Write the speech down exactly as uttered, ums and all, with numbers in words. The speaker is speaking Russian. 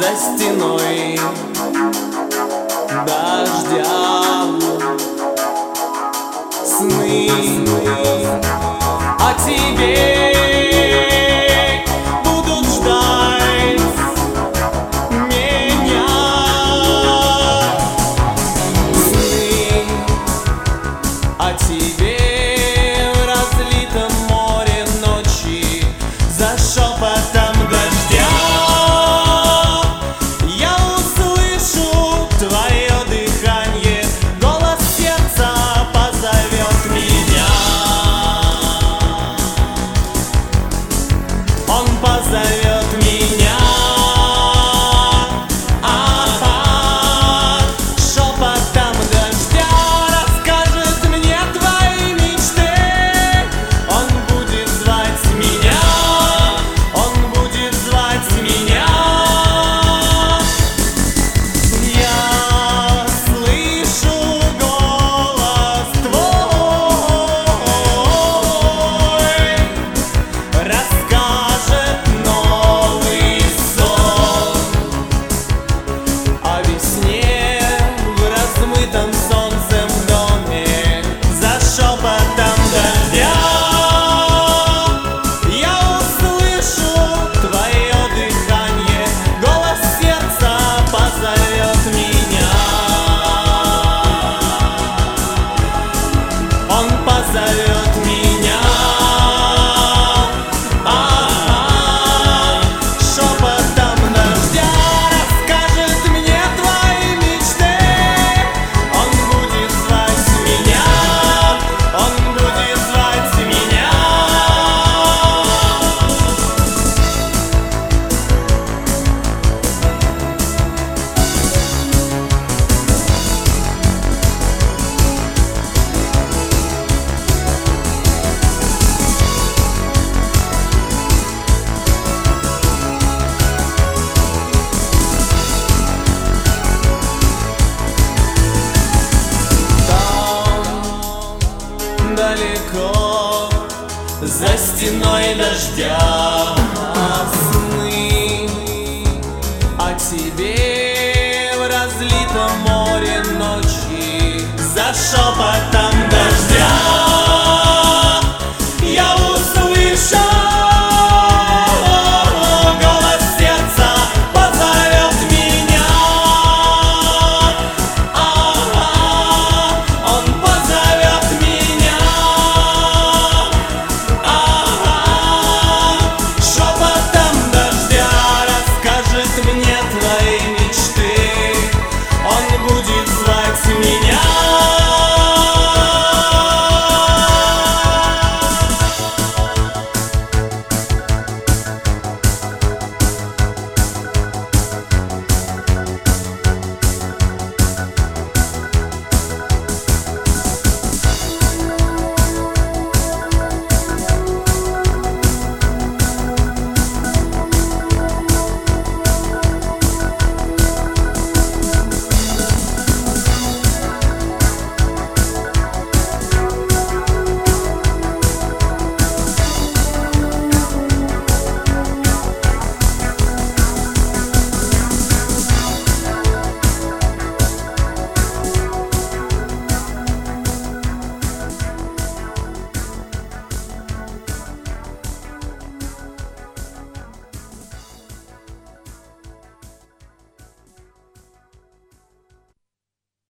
за стеной дождя. Сны о тебе будут ждать меня. Сны о тебе в разлитом море ночи за шепотом дождя. Я услышу твое дыхание, голос сердца позовет меня. Он позовет меня. Ага, шепотом дождя расскажет мне твои мечты. Он будет звать меня, он будет звать меня. Я слышу голос твой, расскажет новый сон о весне в размытом солнцем доме за шепотом дождя. Я услышу твое дыхание, голос сердца позовет меня. Он позовет меня. Ага, шепотом дождя расскажет мне твои мечты. Он будет звать меня, он будет звать меня. Там далеко за стеной дождя сны о тебе в разлитом море ночи за шепотом дождя. Я услышу голос сердца позовет меня. Ага, он позовет меня. Ага, шепотом дождя расскажет мне твои